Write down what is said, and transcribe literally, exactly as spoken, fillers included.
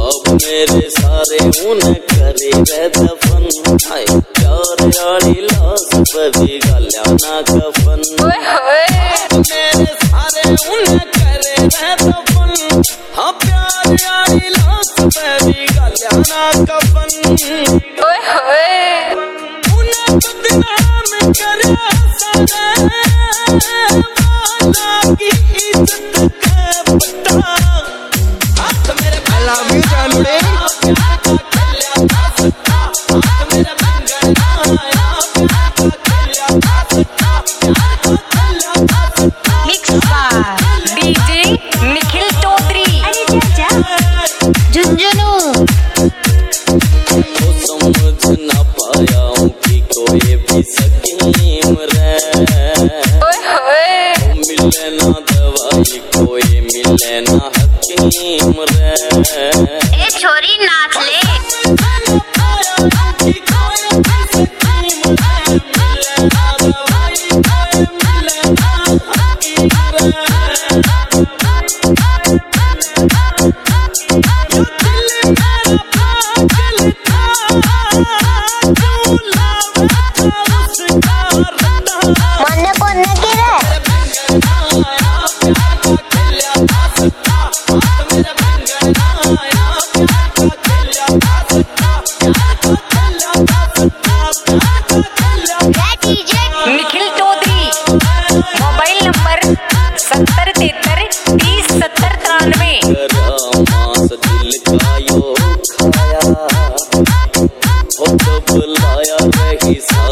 अब मेरे सारे उन्हें करे रे दफन, हाय प्यार यारी लाश पे भी गालिया ना कफन। अब मेरे सारे उन्हें करे रे दफन, हाँ प्यार यारी लाश पे भी गालिया ना कफन। उन्हें तो दिनाम करे सारे वाला की इज्जत के बता। I love you जानूड़े। Mix by D J Nikhil टोटरी। अरे चाचा झुंझुनू। तो समझ ना पाया हूँ कि कोई भी स्कीम रे, मिले ना दवाई कोई मिले ना हकीम रे। ए छोरी नाच ले। मन्ने कोन्ने की रे निखिल टोटरी। मोबाइल नंबर सत्तर तिहत्तर तीस सत्तर तिरानवे। मास दिल का यो खाया हो तो बुलाया रही सा